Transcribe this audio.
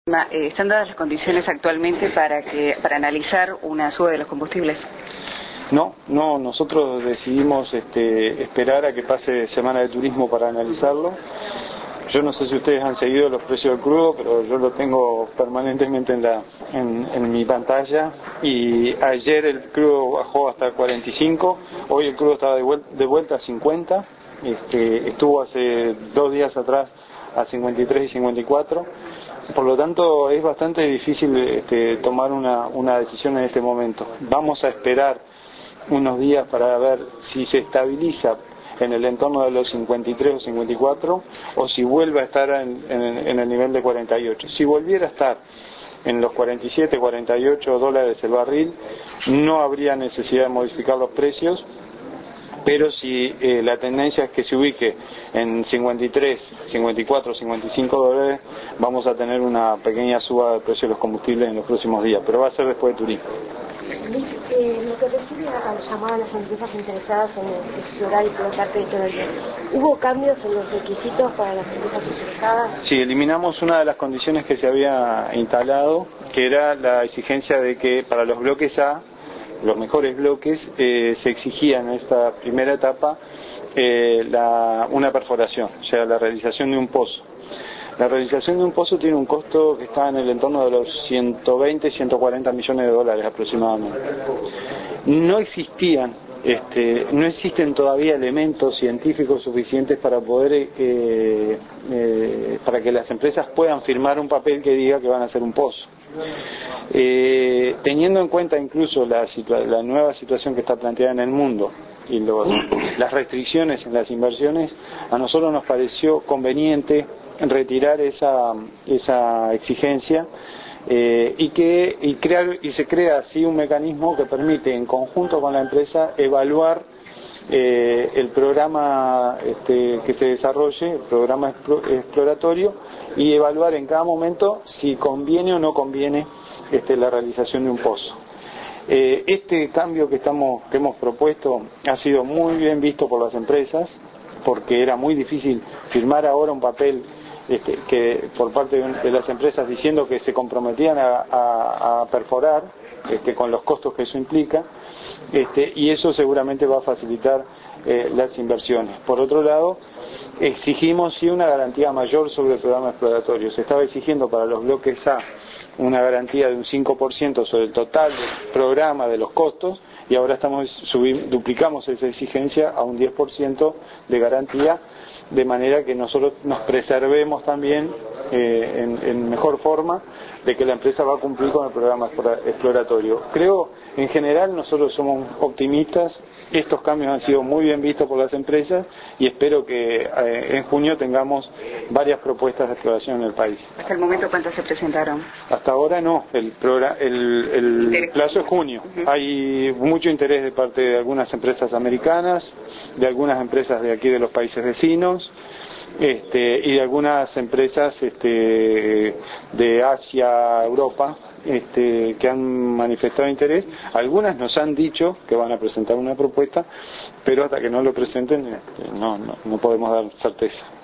¿Están dadas las condiciones actualmente para analizar una suba de los combustibles? No, nosotros decidimos esperar a que pase Semana de Turismo para analizarlo. Yo no sé si ustedes han seguido los precios del crudo, pero yo lo tengo permanentemente en mi pantalla, y ayer el crudo bajó hasta 45, hoy el crudo estaba de vuelta a 50, estuvo hace 2 días atrás a 53 y 54, por lo tanto es bastante difícil tomar una decisión en este momento. Vamos a esperar unos días para ver si se estabiliza en el entorno de los 53 o 54, o si vuelve a estar en el nivel de 48. Si volviera a estar en los 47, 48 dólares el barril, no habría necesidad de modificar los precios, pero si la tendencia es que se ubique en 53, 54, 55 dólares, vamos a tener una pequeña suba del precio de los combustibles en los próximos días, pero va a ser después de turismo. Lo que refiere al llamado a las empresas interesadas en explorar y explotar petróleo, ¿hubo cambios en los requisitos para las empresas interesadas? Sí, eliminamos una de las condiciones que se había instalado, que era la exigencia de que para los bloques A, los mejores bloques, se exigía en esta primera etapa una perforación, o sea, la realización de un pozo. La realización de un pozo tiene un costo que está en el entorno de los 120, 140 millones de dólares aproximadamente. No existen todavía elementos científicos suficientes para poder, para que las empresas puedan firmar un papel que diga que van a hacer un pozo. Teniendo en cuenta incluso la nueva situación que está planteada en el mundo y las restricciones en las inversiones, a nosotros nos pareció conveniente retirar esa exigencia y se crea así un mecanismo que permite, en conjunto con la empresa, evaluar el programa que se desarrolle, el programa exploratorio, y evaluar en cada momento si conviene o no conviene la realización de un pozo. Este cambio que hemos propuesto ha sido muy bien visto por las empresas, porque era muy difícil firmar ahora un papel que por parte de las empresas diciendo que se comprometían a perforar con los costos que eso implica, y eso seguramente va a facilitar las inversiones. Por otro lado, exigimos sí una garantía mayor sobre el programa exploratorio. Se estaba exigiendo para los bloques A una garantía de un 5% sobre el total del programa de los costos, y ahora duplicamos esa exigencia a un 10% de garantía, de manera que nosotros nos preservemos también en mejor forma de que la empresa va a cumplir con el programa exploratorio. Creo, en general, nosotros somos optimistas. Estos cambios han sido muy bien vistos por las empresas y espero que en junio tengamos varias propuestas de exploración en el país. ¿Hasta el momento cuántas se presentaron? Hasta ahora no, el plazo es junio. Hay mucho interés de parte de algunas empresas americanas, de algunas empresas de aquí de los países vecinos, y de algunas empresas de Asia, Europa, que han manifestado interés. Algunas nos han dicho que van a presentar una propuesta, pero hasta que no lo presenten no podemos dar certeza.